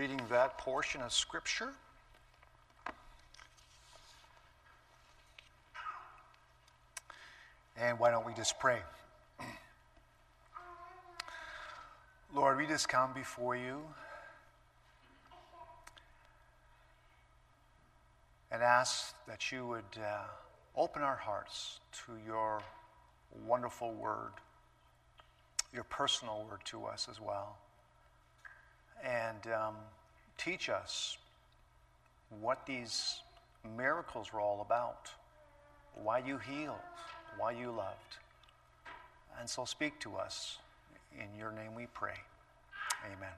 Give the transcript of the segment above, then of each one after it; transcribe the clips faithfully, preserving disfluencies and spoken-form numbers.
reading that portion of Scripture. And why don't we just pray? Lord, we just come before you and ask that you would uh, open our hearts to your wonderful word, your personal word to us as well. And um, teach us what these miracles were all about, why you healed, why you loved. And so speak to us. In your name we pray. Amen.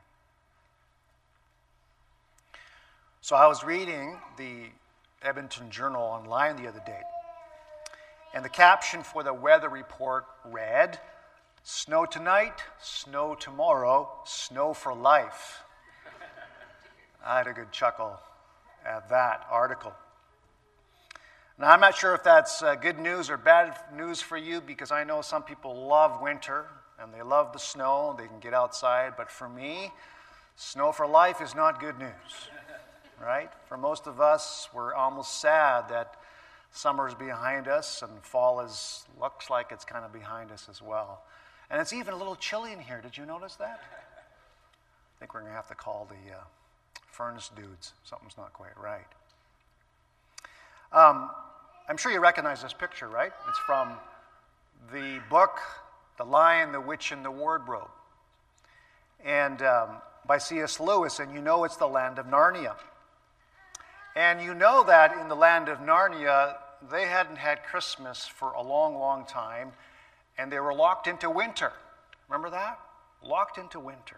So I was reading the Edmonton Journal online the other day, and the caption for the weather report read, "Snow tonight, snow tomorrow, snow for life." I had a good chuckle at that article. Now, I'm not sure if that's uh, good news or bad news for you, because I know some people love winter and they love the snow and they can get outside. But for me, snow for life is not good news, right? For most of us, we're almost sad that summer's behind us and fall is looks like it's kind of behind us as well. And it's even a little chilly in here. Did you notice that? I think we're going to have to call the uh, furnace dudes. Something's not quite right. Um, I'm sure you recognize this picture, right? It's from the book, The Lion, the Witch, and the Wardrobe, and um, by C S Lewis, and you know it's the land of Narnia. And you know that in the land of Narnia, they hadn't had Christmas for a long, long time, and they were locked into winter. Remember that? Locked into winter.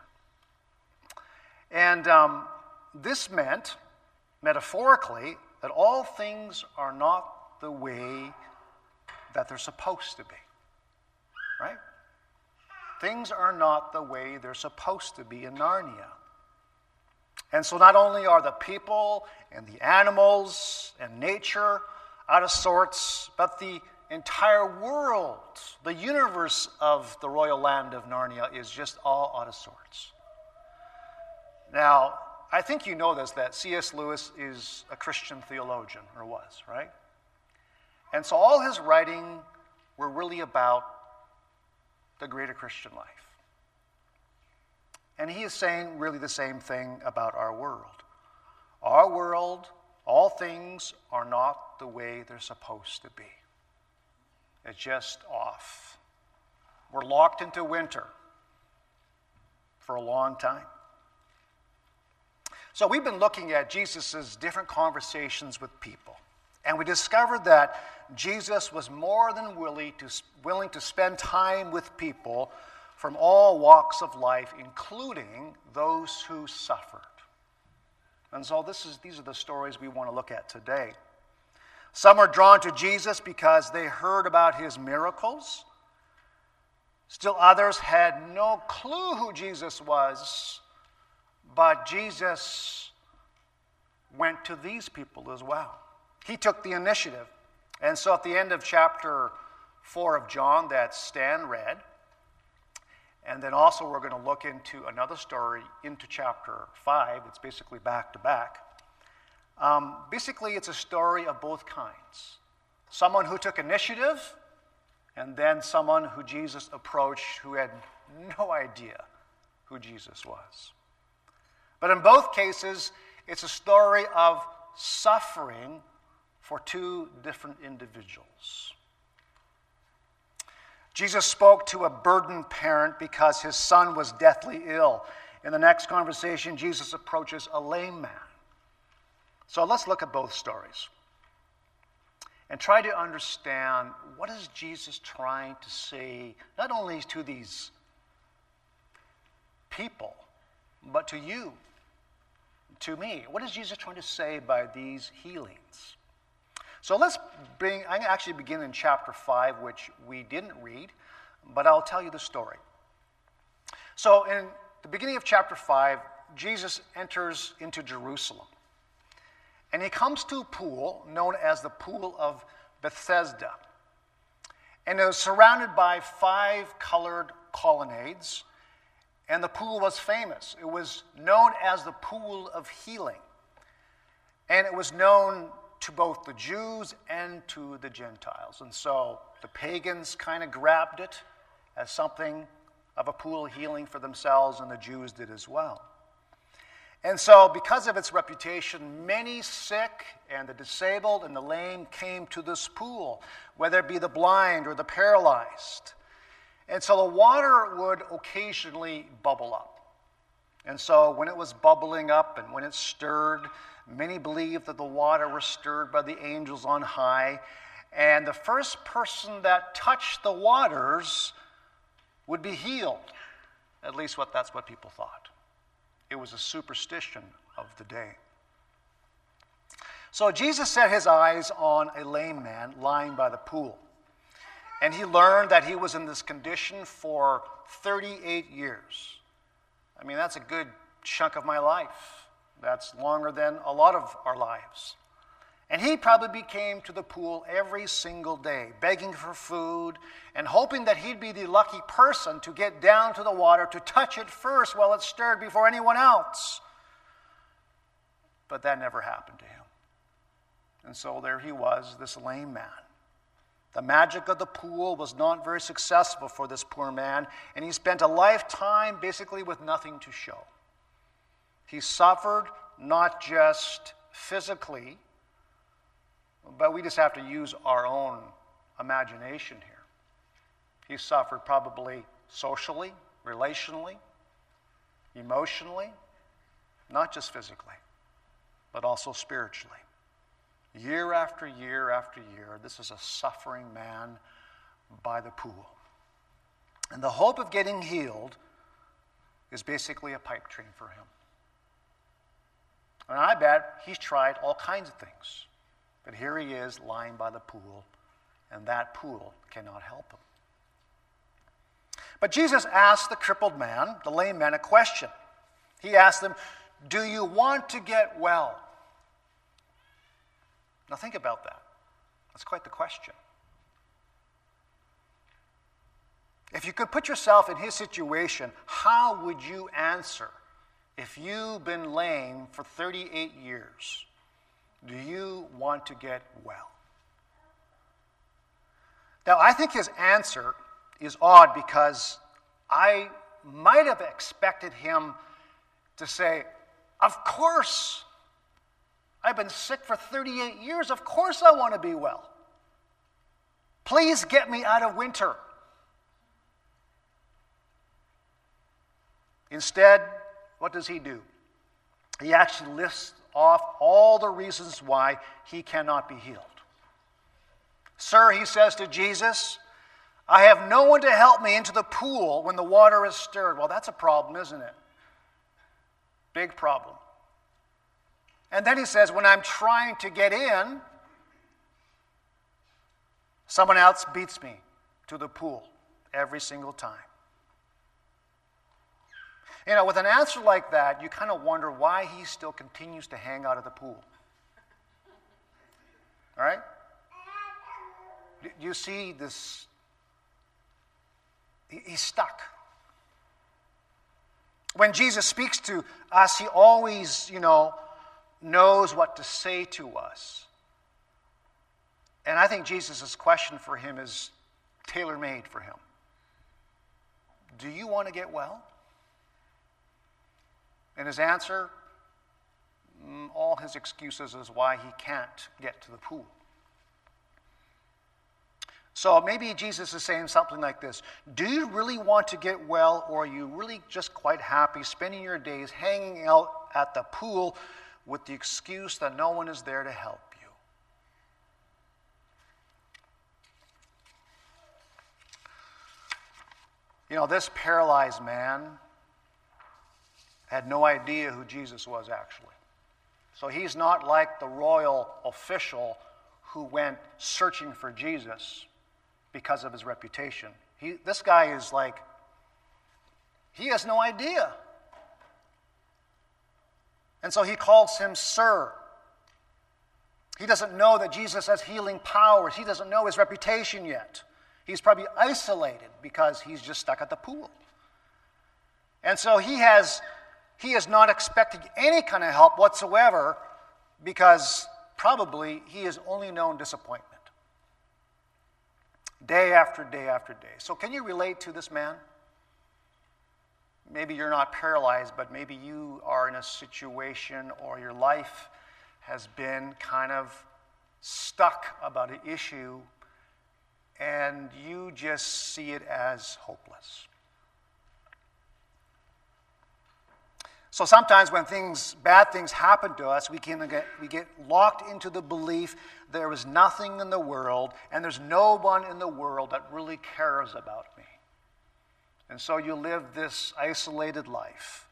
And um, this meant, metaphorically, that all things are not the way that they're supposed to be. Right? Things are not the way they're supposed to be in Narnia. And so not only are the people and the animals and nature out of sorts, but the entire world, the universe of the royal land of Narnia is just all out of sorts. Now, I think you know this, that C S Lewis is a Christian theologian, or was, right? And so all his writing were really about the greater Christian life. And he is saying really the same thing about our world. Our world, all things are not the way they're supposed to be. It's just off. We're locked into winter for a long time. So we've been looking at Jesus' different conversations with people. And we discovered that Jesus was more than willing to, willing to spend time with people from all walks of life, including those who suffered. And so this is, these are the stories we want to look at today. Some are drawn to Jesus because they heard about his miracles. Still others had no clue who Jesus was, but Jesus went to these people as well. He took the initiative. And so at the end of chapter four of John that Stan read, and then also we're going to look into another story into chapter five. It's basically back to back. Um, basically, it's a story of both kinds. Someone who took initiative, and then someone who Jesus approached who had no idea who Jesus was. But in both cases, it's a story of suffering for two different individuals. Jesus spoke to a burdened parent because his son was deathly ill. In the next conversation, Jesus approaches a lame man. So let's look at both stories and try to understand what is Jesus trying to say, not only to these people, but to you, to me. What is Jesus trying to say by these healings? So let's bring, I'm going to actually begin in chapter five, which we didn't read, but I'll tell you the story. So in the beginning of chapter five, Jesus enters into Jerusalem. And he comes to a pool known as the Pool of Bethesda. And it was surrounded by five colored colonnades. And the pool was famous. It was known as the Pool of Healing. And it was known to both the Jews and to the Gentiles. And so the pagans kind of grabbed it as something of a pool of healing for themselves, and the Jews did as well. And so because of its reputation, many sick and the disabled and the lame came to this pool, whether it be the blind or the paralyzed. And so the water would occasionally bubble up. And so when it was bubbling up and when it stirred, many believed that the water was stirred by the angels on high. And the first person that touched the waters would be healed. At least what that's what people thought. It was a superstition of the day. So Jesus set his eyes on a lame man lying by the pool. And he learned that he was in this condition for thirty-eight years. I mean, that's a good chunk of my life. That's longer than a lot of our lives. And he probably came to the pool every single day, begging for food and hoping that he'd be the lucky person to get down to the water, to touch it first while it stirred before anyone else. But that never happened to him. And so there he was, this lame man. The magic of the pool was not very successful for this poor man, and he spent a lifetime basically with nothing to show. He suffered not just physically, but we just have to use our own imagination here. He suffered probably socially, relationally, emotionally, not just physically, but also spiritually. Year after year after year, this is a suffering man by the pool. And the hope of getting healed is basically a pipe dream for him. And I bet he's tried all kinds of things. But here he is lying by the pool, and that pool cannot help him. But Jesus asked the crippled man, the lame man, a question. He asked him, "Do you want to get well?" Now think about that. That's quite the question. If you could put yourself in his situation, how would you answer if you've been lame for thirty-eight years? Do you want to get well? Now, I think his answer is odd because I might have expected him to say, "Of course. I've been sick for thirty-eight years. Of course I want to be well. Please get me out of winter." Instead, what does he do? He actually lists off all the reasons why he cannot be healed. "Sir," he says to Jesus, "I have no one to help me into the pool when the water is stirred." Well, that's a problem, isn't it? Big problem. And then he says, "When I'm trying to get in, someone else beats me to the pool every single time." You know, with an answer like that, you kind of wonder why he still continues to hang out at the pool. All right? Do you see this? He's stuck. When Jesus speaks to us, he always, you know, knows what to say to us. And I think Jesus' question for him is tailor-made for him. Do you want to get well? And his answer, all his excuses is why he can't get to the pool. So maybe Jesus is saying something like this: do you really want to get well, or are you really just quite happy spending your days hanging out at the pool with the excuse that no one is there to help you? You know, this paralyzed man had no idea who Jesus was actually. So he's not like the royal official who went searching for Jesus because of his reputation. He, this guy is like, he has no idea. And so he calls him Sir. He doesn't know that Jesus has healing powers. He doesn't know his reputation yet. He's probably isolated because he's just stuck at the pool. And so he has he is not expecting any kind of help whatsoever because probably he has only known disappointment. Day after day after day. So can you relate to this man? Maybe you're not paralyzed, but maybe you are in a situation or your life has been kind of stuck about an issue and you just see it as hopeless. So sometimes when things, bad things happen to us, we can get, we get locked into the belief there is nothing in the world and there's no one in the world that really cares about me. And so you live this isolated life.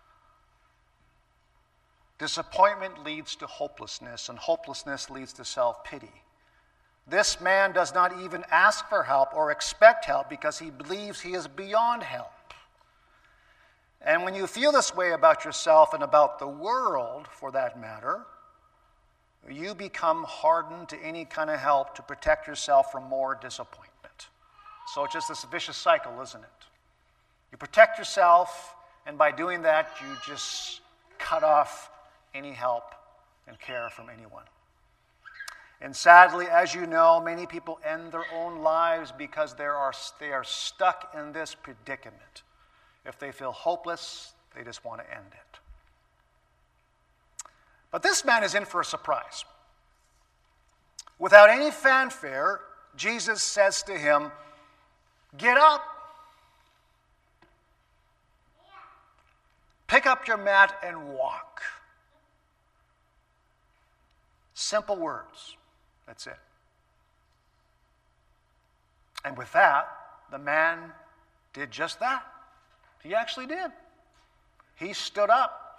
Disappointment leads to hopelessness, and hopelessness leads to self-pity. This man does not even ask for help or expect help because he believes he is beyond help. And when you feel this way about yourself and about the world, for that matter, you become hardened to any kind of help to protect yourself from more disappointment. So it's just this vicious cycle, isn't it? You protect yourself, and by doing that, you just cut off any help and care from anyone. And sadly, as you know, many people end their own lives because they are, they are stuck in this predicament. If they feel hopeless, they just want to end it. But this man is in for a surprise. Without any fanfare, Jesus says to him, "Get up. Pick up your mat and walk." Simple words. That's it. And with that, the man did just that. He actually did. He stood up.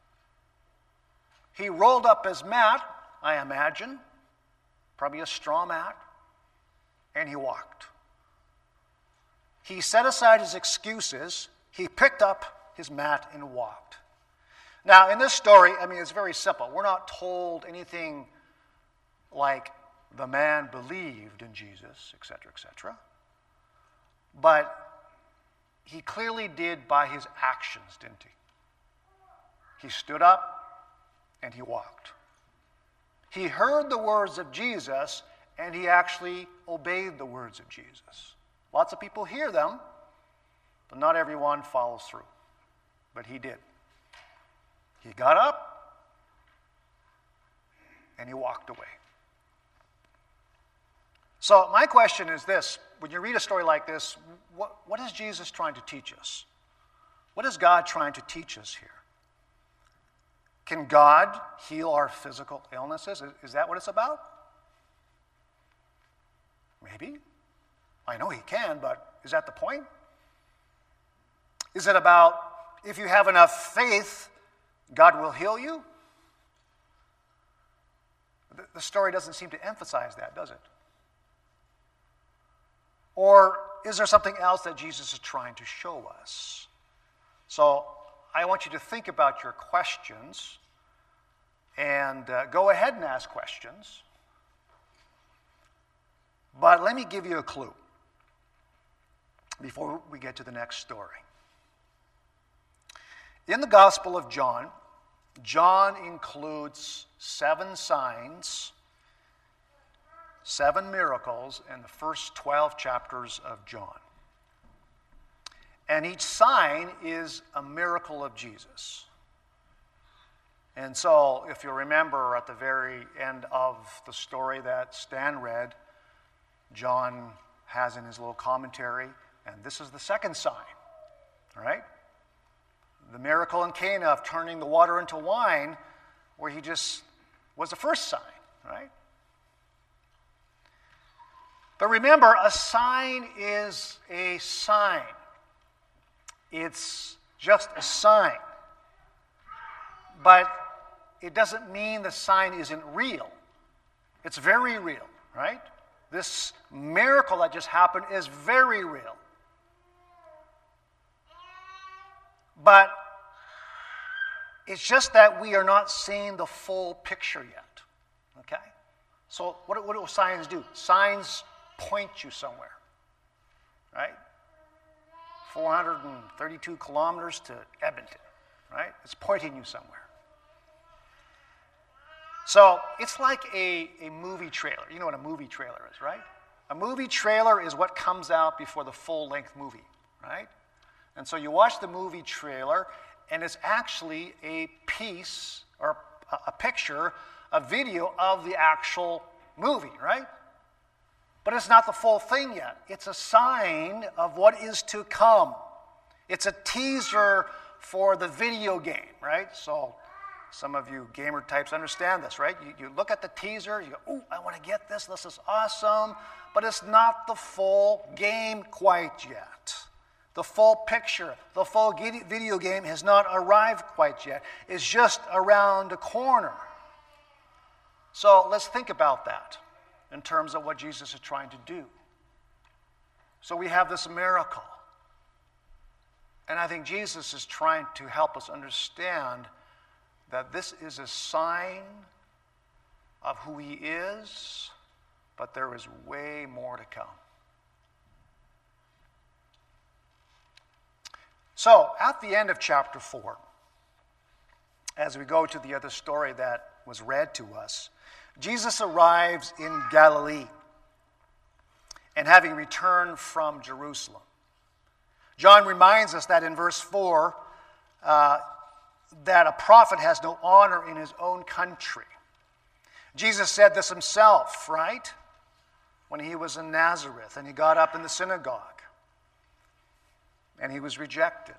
He rolled up his mat, I imagine, probably a straw mat, and he walked. He set aside his excuses. He picked up his mat and walked. Now, in this story, I mean, it's very simple. We're not told anything like the man believed in Jesus, et cetera, et cetera. But he clearly did by his actions, didn't he? He stood up and he walked. He heard the words of Jesus and he actually obeyed the words of Jesus. Lots of people hear them, but not everyone follows through. But he did. He got up and he walked away. So my question is this. When you read a story like this, what, what is Jesus trying to teach us? What is God trying to teach us here? Can God heal our physical illnesses? Is, is that what it's about? Maybe. I know he can, but is that the point? Is it about if you have enough faith, God will heal you? The, the story doesn't seem to emphasize that, does it? Or is there something else that Jesus is trying to show us? So I want you to think about your questions and uh, go ahead and ask questions. But let me give you a clue before we get to the next story. In the Gospel of John, John includes seven signs, seven miracles in the first twelve chapters of John. And each sign is a miracle of Jesus. And so, if you remember at the very end of the story that Stan read, John has in his little commentary, and this is the second sign, all right? The miracle in Cana of turning the water into wine, where he just was the first sign, right? But remember, a sign is a sign. It's just a sign. But it doesn't mean the sign isn't real. It's very real, right? This miracle that just happened is very real. But it's just that we are not seeing the full picture yet, okay? So what, what do signs do? Signs point you somewhere, right? four hundred thirty-two kilometers to Edmonton, right? It's pointing you somewhere. So it's like a, a movie trailer. You know what a movie trailer is, right? A movie trailer is what comes out before the full-length movie, right? And so you watch the movie trailer, and it's actually a piece or a, a picture, a video of the actual movie, right? But it's not the full thing yet. It's a sign of what is to come. It's a teaser for the video game, right? So some of you gamer types understand this, right? You, you look at the teaser, you go, ooh, I want to get this, this is awesome. But it's not the full game quite yet. The full picture, the full video game has not arrived quite yet. It's just around the corner. So let's think about that in terms of what Jesus is trying to do. So we have this miracle. And I think Jesus is trying to help us understand that this is a sign of who he is, but there is way more to come. So, at the end of chapter four, as we go to the other story that was read to us, Jesus arrives in Galilee, and having returned from Jerusalem. John reminds us that in verse four, uh, that a prophet has no honor in his own country. Jesus said this himself, right? When he was in Nazareth and he got up in the synagogue and he was rejected.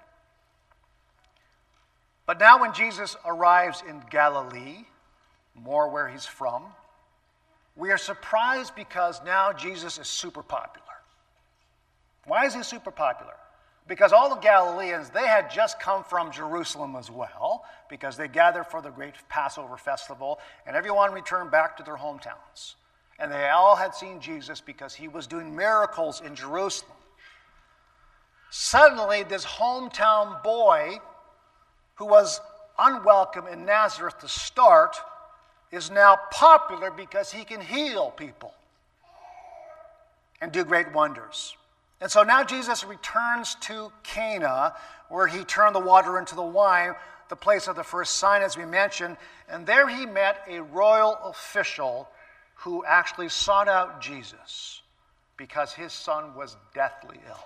But now when Jesus arrives in Galilee, more where he's from, we are surprised because now Jesus is super popular. Why is he super popular? Because all the Galileans, they had just come from Jerusalem as well, because they gathered for the great Passover festival, and everyone returned back to their hometowns. And they all had seen Jesus because he was doing miracles in Jerusalem. Suddenly, this hometown boy, who was unwelcome in Nazareth to start, is now popular because he can heal people and do great wonders. And so now Jesus returns to Cana, where he turned the water into the wine, the place of the first sign, as we mentioned. And there he met a royal official who actually sought out Jesus because his son was deathly ill.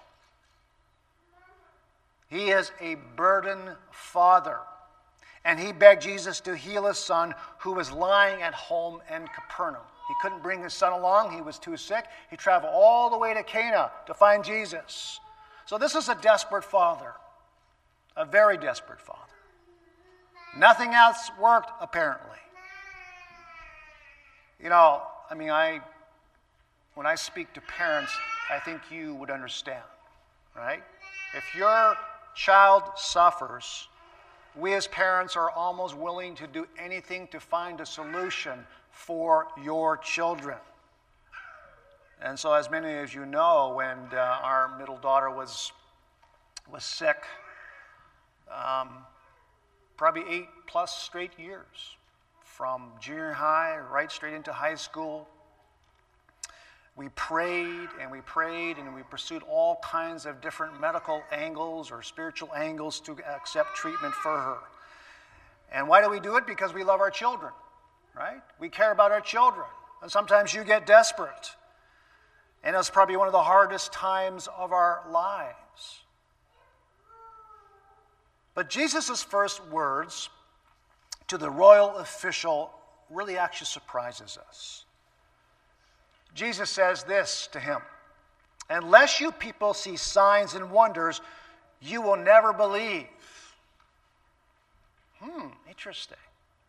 He is a burdened father, and he begged Jesus to heal his son who was lying at home in Capernaum. He couldn't bring his son along. He was too sick. He traveled all the way to Cana to find Jesus. So this is a desperate father, a very desperate father. Nothing else worked, apparently. You know, I mean, I when I speak to parents, I think you would understand, right? If your child suffers, we as parents are almost willing to do anything to find a solution for your children. And so, as many of you know, when uh, our middle daughter was was sick, um, probably eight plus straight years, from junior high right straight into high school, we prayed and we prayed and we pursued all kinds of different medical angles or spiritual angles to accept treatment for her. And why do we do it? Because we love our children. Right? We care about our children. And sometimes you get desperate. And it's probably one of the hardest times of our lives. But Jesus' first words to the royal official really actually surprises us. Jesus says this to him: "Unless you people see signs and wonders, you will never believe." Hmm, interesting.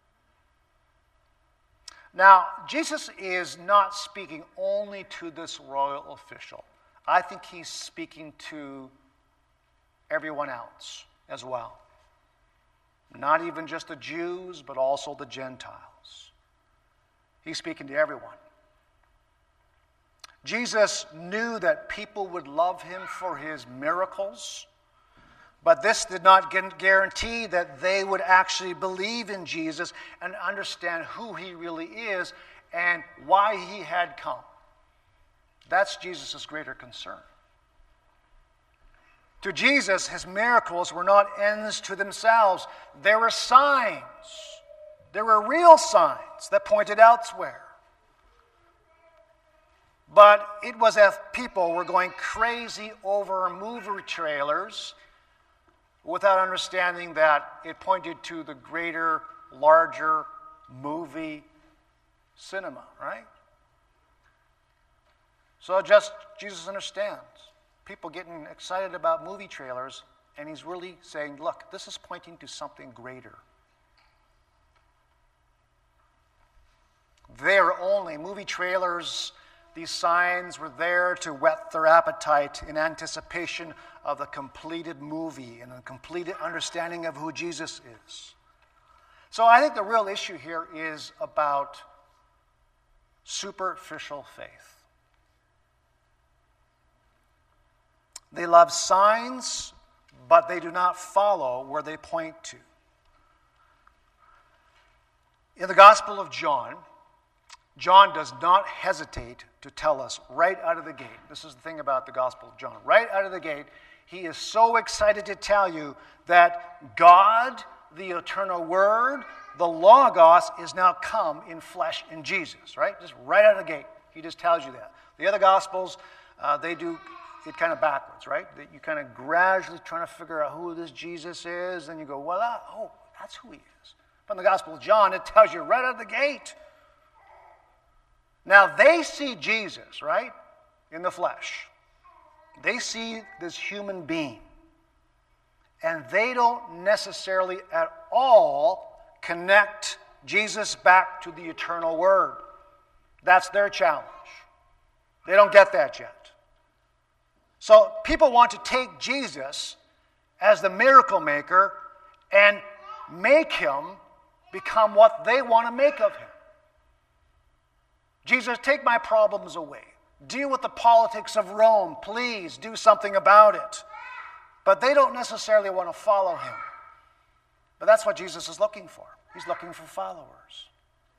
Now, Jesus is not speaking only to this royal official. I think he's speaking to everyone else as well. Not even just the Jews, but also the Gentiles. He's speaking to everyone. Jesus knew that people would love him for his miracles, but this did not guarantee that they would actually believe in Jesus and understand who he really is and why he had come. That's Jesus' greater concern. To Jesus, his miracles were not ends to themselves. They were signs. They were real signs that pointed elsewhere. But it was as people were going crazy over movie trailers without understanding that it pointed to the greater, larger movie cinema, right? So just, Jesus understands. People getting excited about movie trailers, and he's really saying, look, this is pointing to something greater. They're only, movie trailers, these signs were there to whet their appetite in anticipation of the completed movie and a completed understanding of who Jesus is. So I think the real issue here is about superficial faith. They love signs, but they do not follow where they point to. In the Gospel of John, John does not hesitate to tell us right out of the gate. This is the thing about the Gospel of John. Right out of the gate, he is so excited to tell you that God, the eternal Word, the Logos, is now come in flesh in Jesus, right? Just right out of the gate, he just tells you that. The other Gospels, uh, they do it kind of backwards, right? That you kind of gradually trying to figure out who this Jesus is, and you go, well, that, oh, that's who he is. But in the Gospel of John, it tells you right out of the gate. Now, they see Jesus, right, in the flesh. They see this human being. And they don't necessarily at all connect Jesus back to the eternal Word. That's their challenge. They don't get that yet. So people want to take Jesus as the miracle maker and make him become what they want to make of him. Jesus, take my problems away. Deal with the politics of Rome. Please do something about it. But they don't necessarily want to follow him. But that's what Jesus is looking for. He's looking for followers.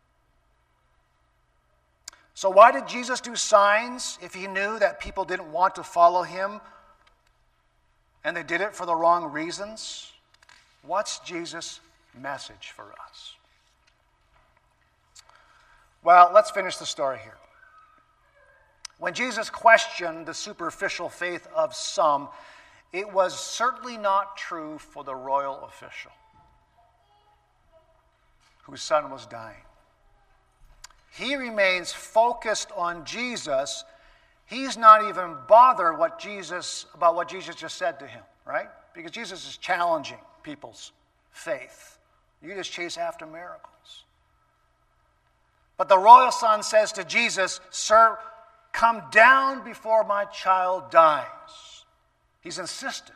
So why did Jesus do signs if he knew that people didn't want to follow him and they did it for the wrong reasons? What's Jesus' message for us? Well, let's finish the story here. When Jesus questioned the superficial faith of some, it was certainly not true for the royal official whose son was dying. He remains focused on Jesus. He's not even bothered what Jesus, about what Jesus just said to him, right? Because Jesus is challenging people's faith. You just chase after miracles. But the royal son says to Jesus, "Sir, come down before my child dies." He's insistent.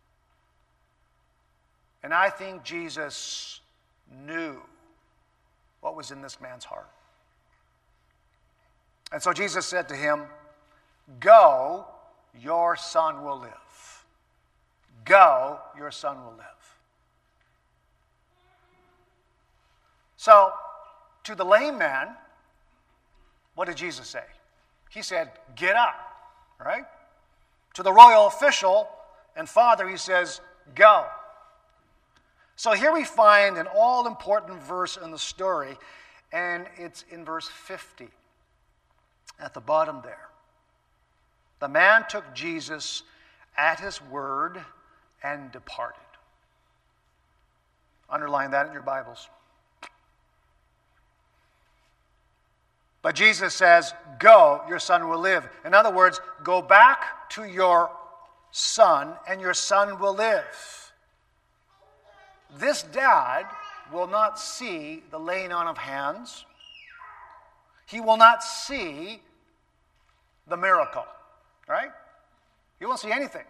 And I think Jesus knew what was in this man's heart. And so Jesus said to him, "Go, your son will live. Go, your son will live." So, to the lame man, what did Jesus say? He said, "Get up," right? To the royal official and father, he says, "Go." So here we find an all-important verse in the story, and it's in verse fifty, at the bottom there. The man took Jesus at his word and departed. Underline that in your Bibles. But Jesus says, "Go, your son will live." In other words, go back to your son, and your son will live. This dad will not see the laying on of hands. He will not see the miracle, right? He won't see anything.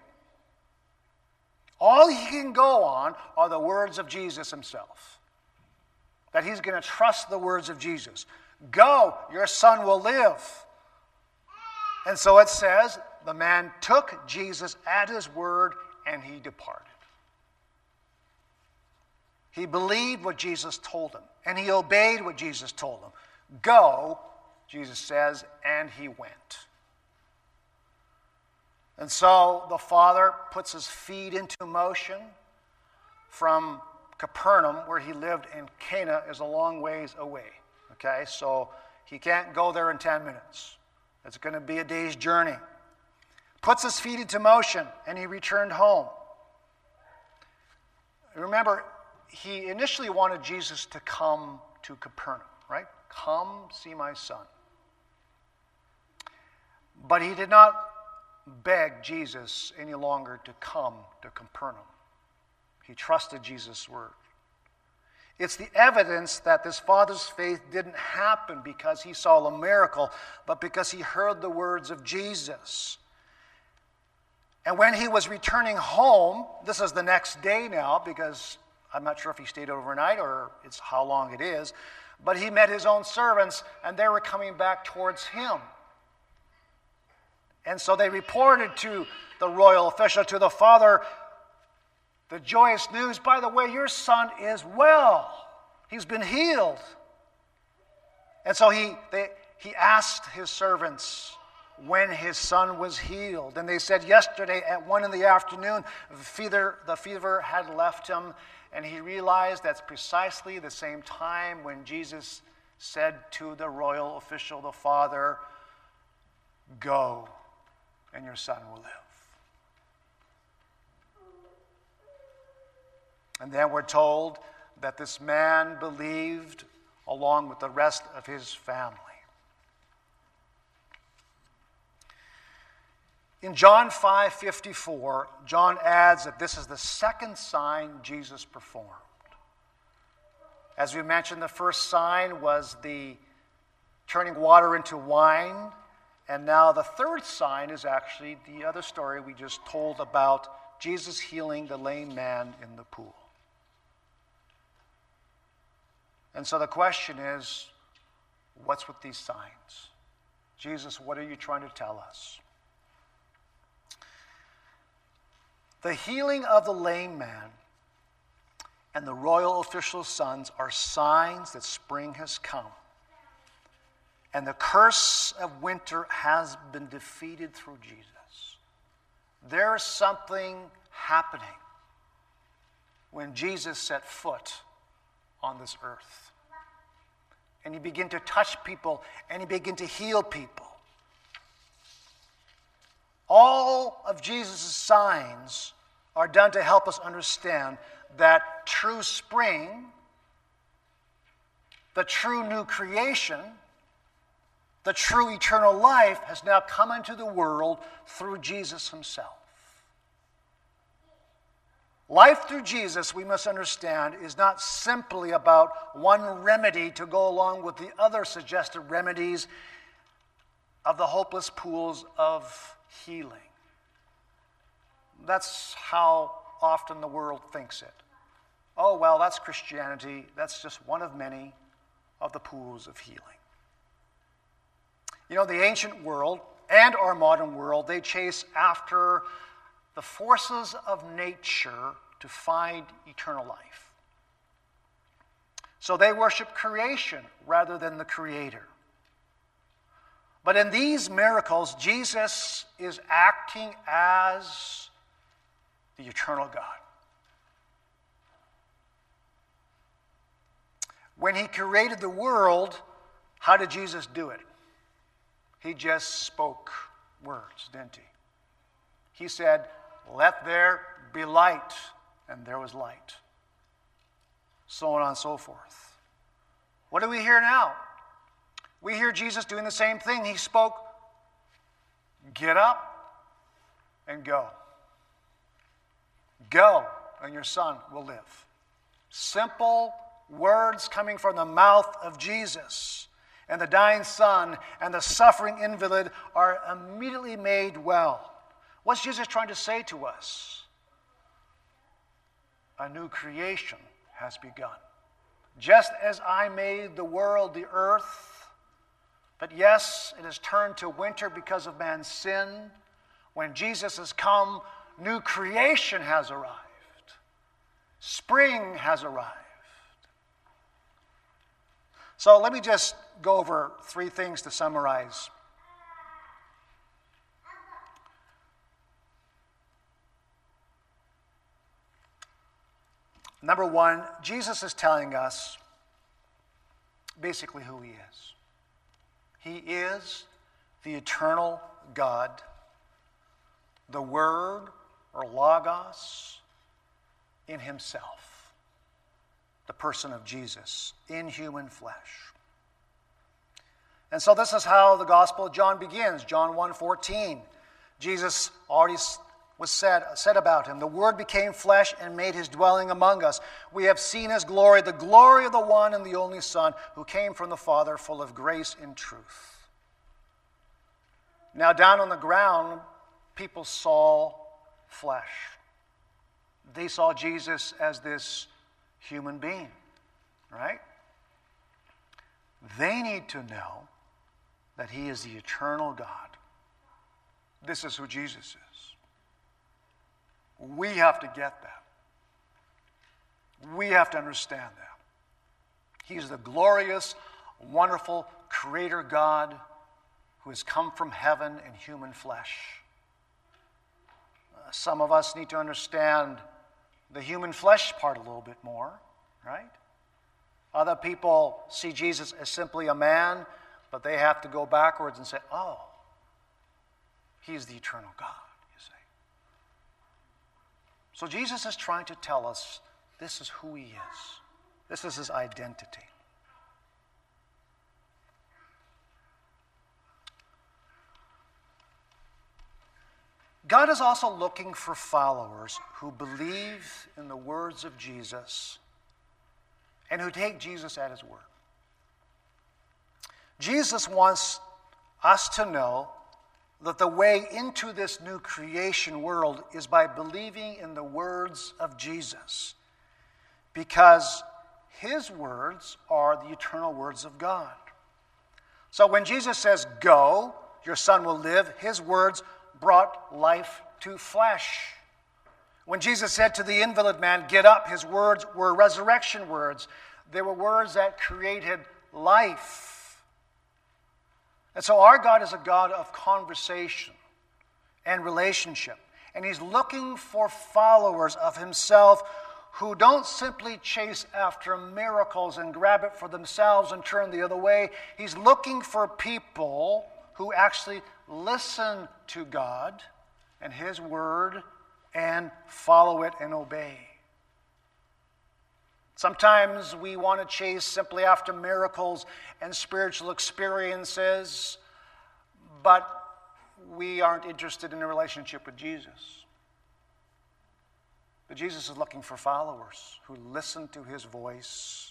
All he can go on are the words of Jesus himself. That he's going to trust the words of Jesus. Go, your son will live. And so it says, the man took Jesus at his word and he departed. He believed what Jesus told him, and he obeyed what Jesus told him. Go, Jesus says, and he went. And so the father puts his feet into motion from Capernaum, where he lived, and Cana is a long ways away. Okay, so he can't go there in ten minutes. It's going to be a day's journey. Puts his feet into motion, and he returned home. Remember, he initially wanted Jesus to come to Capernaum, right? Come see my son. But he did not beg Jesus any longer to come to Capernaum. He trusted Jesus' word. It's the evidence that this father's faith didn't happen because he saw a miracle, but because he heard the words of Jesus. And when he was returning home, this is the next day now, because I'm not sure if he stayed overnight or it's how long it is, but he met his own servants, and they were coming back towards him. And so they reported to the royal official, to the father, the joyous news, by the way, your son is well. He's been healed. And so he, they, he asked his servants when his son was healed. And they said yesterday at one in the afternoon, the fever, the fever had left him. And he realized that's precisely the same time when Jesus said to the royal official, the father, go, and your son will live. And then we're told that this man believed along with the rest of his family. In John five fifty-four, John adds that this is the second sign Jesus performed. As we mentioned, the first sign was the turning water into wine, and now the third sign is actually the other story we just told about Jesus healing the lame man in the pool. And so the question is, what's with these signs? Jesus, what are you trying to tell us? The healing of the lame man and the royal official's sons are signs that spring has come. And the curse of winter has been defeated through Jesus. There's something happening when Jesus set foot on this earth. And he began to touch people, and he began to heal people. All of Jesus' signs are done to help us understand that true spring, the true new creation, the true eternal life has now come into the world through Jesus himself. Life through Jesus, we must understand, is not simply about one remedy to go along with the other suggested remedies of the hopeless pools of healing. That's how often the world thinks it. Oh, well, that's Christianity. That's just one of many of the pools of healing. You know, the ancient world and our modern world, they chase after the forces of nature to find eternal life. So they worship creation rather than the Creator. But in these miracles, Jesus is acting as the eternal God. When he created the world, how did Jesus do it? He just spoke words, didn't he? He said, let there be light, and there was light. So on and so forth. What do we hear now? We hear Jesus doing the same thing. He spoke, get up and go. Go, and your son will live. Simple words coming from the mouth of Jesus. And the dying son and the suffering invalid are immediately made well. What's Jesus trying to say to us? A new creation has begun. Just as I made the world, the earth, but yes, it has turned to winter because of man's sin. When Jesus has come, new creation has arrived. Spring has arrived. So let me just go over three things to summarize. Number one, Jesus is telling us basically who he is. He is the eternal God, the Word, or Logos, in himself, the person of Jesus, in human flesh. And so this is how the Gospel of John begins. John one fourteen. Jesus already was said, said about him, the Word became flesh and made his dwelling among us. We have seen his glory, the glory of the one and the only Son, who came from the Father, full of grace and truth. Now down on the ground, people saw flesh. They saw Jesus as this human being, right? They need to know that he is the eternal God. This is who Jesus is. We have to get that. We have to understand that. He's the glorious, wonderful Creator God who has come from heaven in human flesh. Uh, some of us need to understand the human flesh part a little bit more, right? Other people see Jesus as simply a man, but they have to go backwards and say, oh, he's the eternal God, you see. So Jesus is trying to tell us this is who he is. This is his identity. God is also looking for followers who believe in the words of Jesus and who take Jesus at his word. Jesus wants us to know that the way into this new creation world is by believing in the words of Jesus, because his words are the eternal words of God. So when Jesus says, go, your son will live, his words brought life to flesh. When Jesus said to the invalid man, get up, his words were resurrection words. They were words that created life. And so our God is a God of conversation and relationship. And he's looking for followers of himself who don't simply chase after miracles and grab it for themselves and turn the other way. He's looking for people who actually listen to God and his word and follow it and obey. Sometimes we want to chase simply after miracles and spiritual experiences, but we aren't interested in a relationship with Jesus. But Jesus is looking for followers who listen to his voice.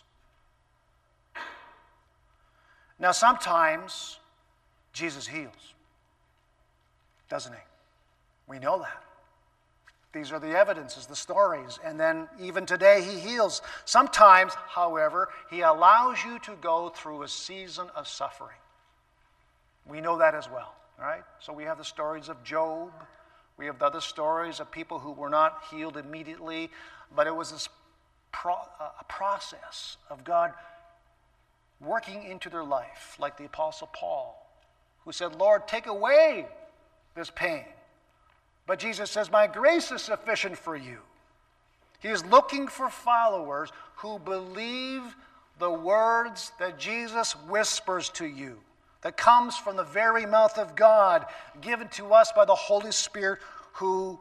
Now, sometimes Jesus heals, doesn't he? We know that. These are the evidences, the stories. And then even today he heals. Sometimes, however, he allows you to go through a season of suffering. We know that as well, right? So we have the stories of Job. We have the other stories of people who were not healed immediately, but it was this pro- a process of God working into their life, like the Apostle Paul, who said, Lord, take away this pain. But Jesus says, my grace is sufficient for you. He is looking for followers who believe the words that Jesus whispers to you, that comes from the very mouth of God, given to us by the Holy Spirit, who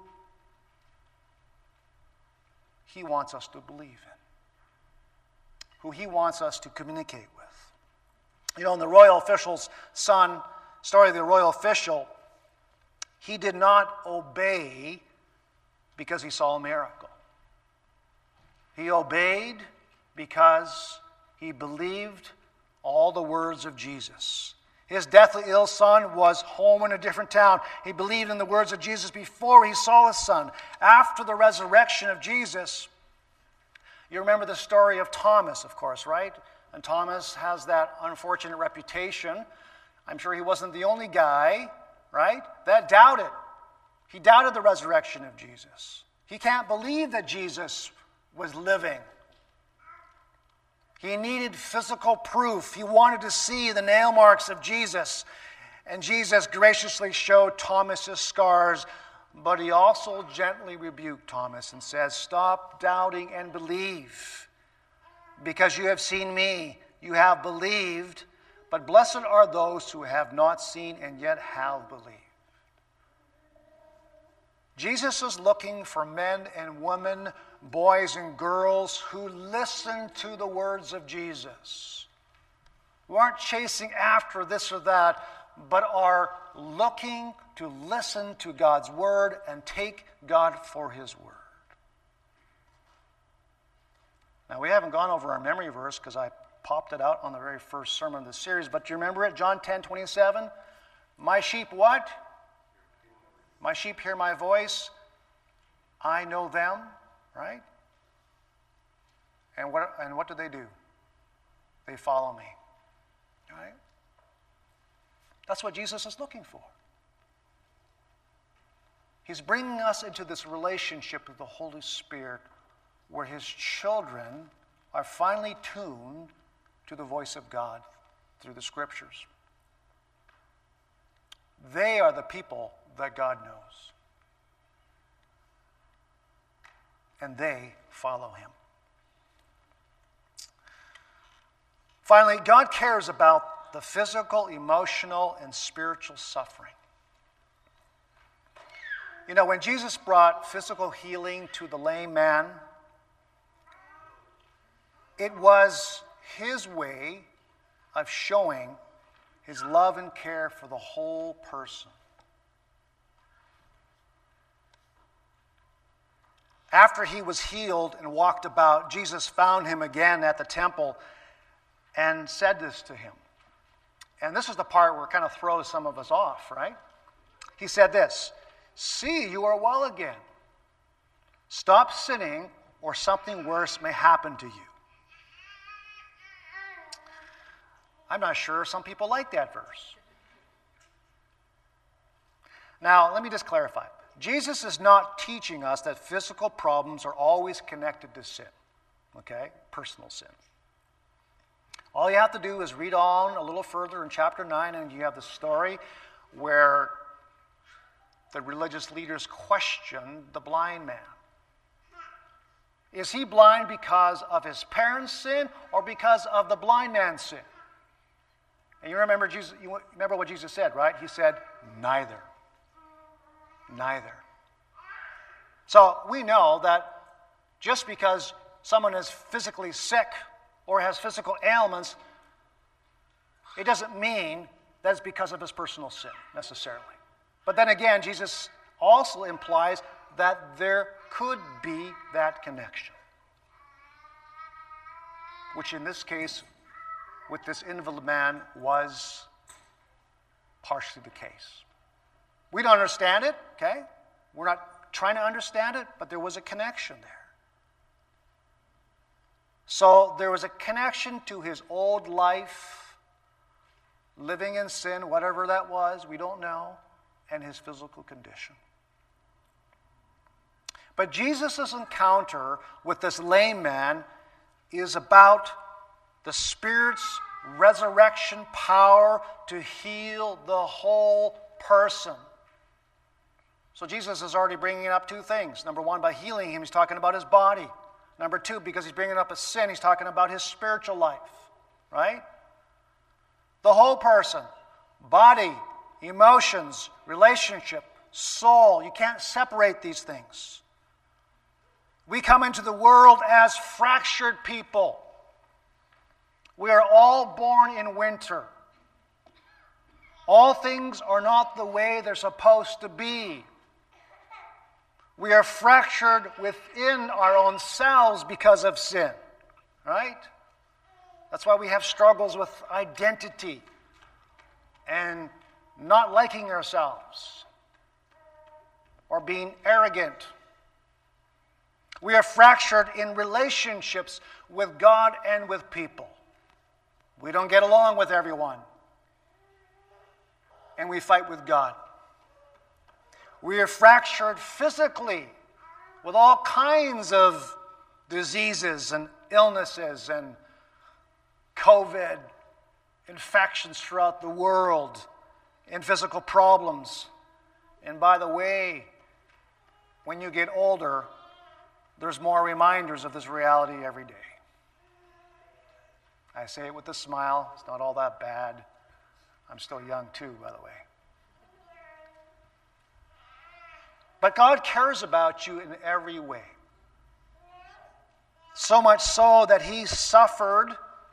he wants us to believe in, who he wants us to communicate with. You know, in the royal official's son, story of the royal official, he did not obey because he saw a miracle. He obeyed because he believed all the words of Jesus. His deathly ill son was home in a different town. He believed in the words of Jesus before he saw his son. After the resurrection of Jesus, you remember the story of Thomas, of course, right? And Thomas has that unfortunate reputation. I'm sure he wasn't the only guy, right, that doubted. He doubted the resurrection of Jesus. He can't believe that Jesus was living. He needed physical proof. He wanted to see the nail marks of Jesus. And Jesus graciously showed Thomas's scars but he also gently rebuked Thomas and says, "Stop doubting and believe. Because you have seen me, you have believed. But blessed are those who have not seen and yet have believed." Jesus is looking for men and women, boys and girls who listen to the words of Jesus, who aren't chasing after this or that, but are looking to listen to God's word and take God for his word. Now, we haven't gone over our memory verse because I popped it out on the very first sermon of the series, but do you remember it? John ten twenty-seven. My sheep what? My sheep hear my voice. I know them, right? And what, and what do they do? They follow me, right? That's what Jesus is looking for. He's bringing us into this relationship with the Holy Spirit where his children are finally tuned to the voice of God through the Scriptures. They are the people that God knows. And they follow him. Finally, God cares about the physical, emotional, and spiritual suffering. You know, when Jesus brought physical healing to the lame man, it was his way of showing his love and care for the whole person. After he was healed and walked about, Jesus found him again at the temple and said this to him. And this is the part where it kind of throws some of us off, right? He said this, "See, you are well again. Stop sinning, or something worse may happen to you." I'm not sure some people like that verse. Now, let me just clarify. Jesus is not teaching us that physical problems are always connected to sin, okay? Personal sin. All you have to do is read on a little further in chapter nine, and you have the story where the religious leaders questioned the blind man. Is he blind because of his parents' sin or because of the blind man's sin? And you remember Jesus, you remember what Jesus said, right? He said, neither. Neither. So we know that just because someone is physically sick or has physical ailments, it doesn't mean that it's because of his personal sin, necessarily. But then again, Jesus also implies that there could be that connection, which in this case, with this invalid man, was partially the case. We don't understand it, okay? We're not trying to understand it, but there was a connection there. So there was a connection to his old life, living in sin, whatever that was, we don't know, and his physical condition. But Jesus' encounter with this lame man is about the Spirit's resurrection power to heal the whole person. So Jesus is already bringing up two things. Number one, by healing him, he's talking about his body. Number two, because he's bringing up a sin, he's talking about his spiritual life, right? The whole person, body, emotions, relationship, soul. You can't separate these things. We come into the world as fractured people. We are all born in winter. All things are not the way they're supposed to be. We are fractured within our own selves because of sin, right? That's why we have struggles with identity and not liking ourselves or being arrogant. We are fractured in relationships with God and with people. We don't get along with everyone. And we fight with God. We are fractured physically with all kinds of diseases and illnesses and COVID infections throughout the world and physical problems. And by the way, when you get older, there's more reminders of this reality every day. I say it with a smile. It's not all that bad. I'm still young too, by the way. But God cares about you in every way. So much so that he suffered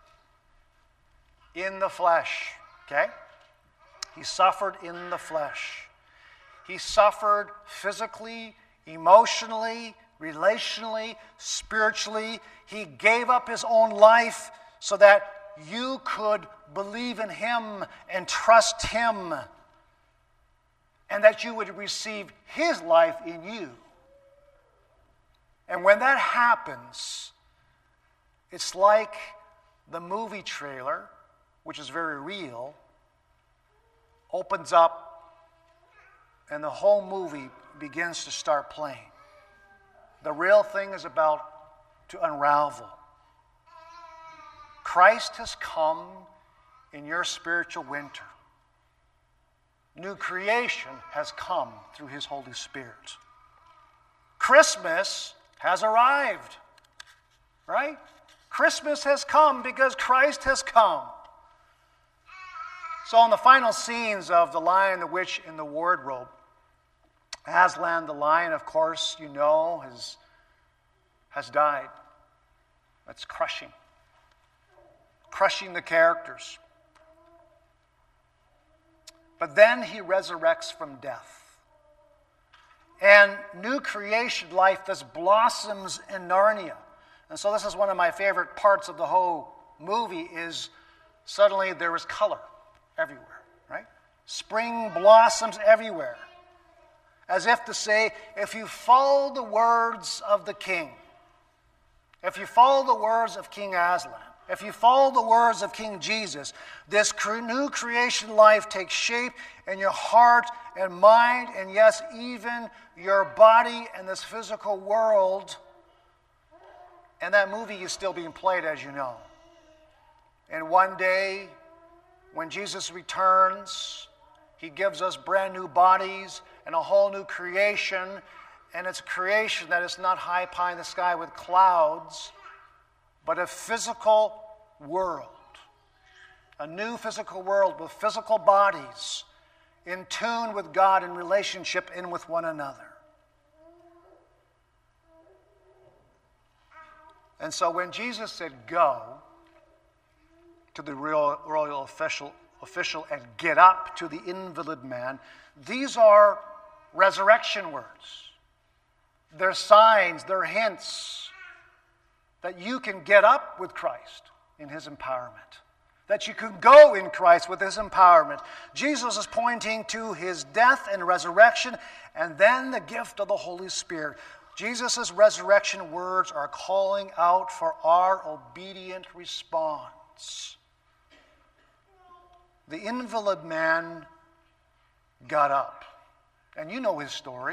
in the flesh. Okay? He suffered in the flesh. He suffered physically, emotionally, relationally, spiritually. He gave up his own life so that you could believe in him and trust him, and that you would receive his life in you. And when that happens, it's like the movie trailer, which is very real, opens up and the whole movie begins to start playing. The real thing is about to unravel. Christ has come in your spiritual winter. New creation has come through his Holy Spirit. Christmas has arrived, right? Christmas has come because Christ has come. So in the final scenes of The Lion, the Witch, and the Wardrobe, Aslan the lion, of course, you know, has, has died. That's crushing. Crushing the characters. But then he resurrects from death. And new creation life just blossoms in Narnia. And so this is one of my favorite parts of the whole movie is suddenly there is color everywhere, right? Spring blossoms everywhere. As if to say, if you follow the words of the king, if you follow the words of King Aslan, if you follow the words of King Jesus, this new creation life takes shape in your heart and mind, and yes, even your body and this physical world. And that movie is still being played, as you know. And one day, when Jesus returns, he gives us brand new bodies and a whole new creation. And it's a creation that is not high pie in the sky with clouds, but a physical world. A new physical world with physical bodies in tune with God in relationship and with one another. And so when Jesus said, go to the royal, royal official, official and get up to the invalid man, these are resurrection words. They're signs, they're hints that you can get up with Christ in his empowerment, that you can go in Christ with his empowerment. Jesus is pointing to his death and resurrection, and then the gift of the Holy Spirit. Jesus' resurrection words are calling out for our obedient response. The invalid man got up, and you know his story.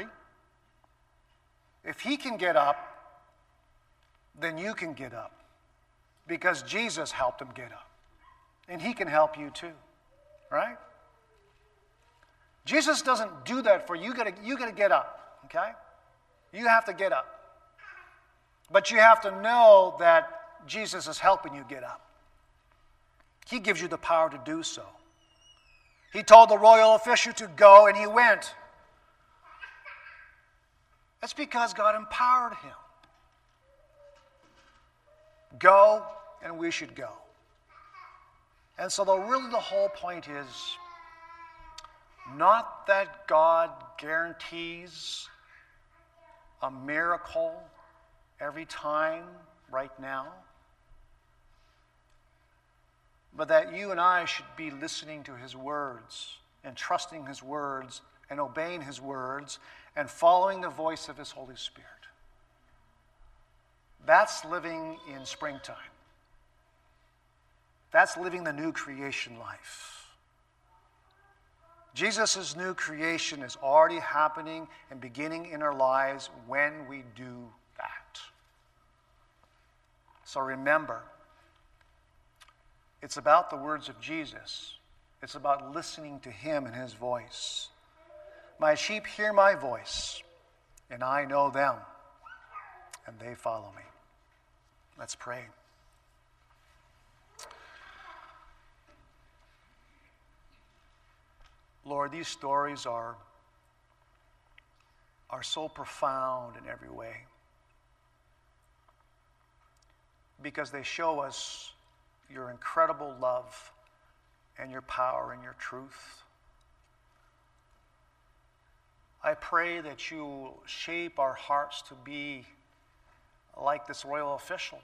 If he can get up, then you can get up, because Jesus helped him get up. And he can help you too, right? Jesus doesn't do that for you. You gotta, you gotta get up, okay? You have to get up. But you have to know that Jesus is helping you get up. He gives you the power to do so. He told the royal official to go, and he went. That's because God empowered him. Go, and we should go. And so the, really the whole point is not that God guarantees a miracle every time right now, but that you and I should be listening to his words and trusting his words and obeying his words and following the voice of his Holy Spirit. That's living in springtime. That's living the new creation life. Jesus' new creation is already happening and beginning in our lives when we do that. So remember, it's about the words of Jesus. It's about listening to him and his voice. My sheep hear my voice, and I know them, and they follow me. Let's pray. Lord, these stories are, are so profound in every way because they show us your incredible love and your power and your truth. I pray that you shape our hearts to be like this royal official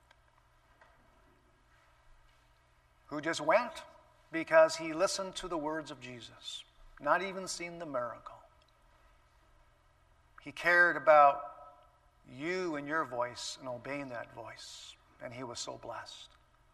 who just went because he listened to the words of Jesus, not even seen the miracle. He cared about you and your voice and obeying that voice, and he was so blessed.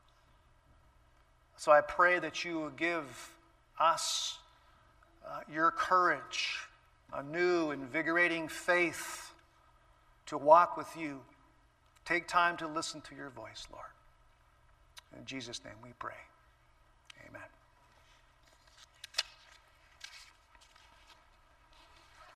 So I pray that you will give us uh, your courage, a new, invigorating faith to walk with you. Take time to listen to your voice, Lord. In Jesus' name we pray. Amen.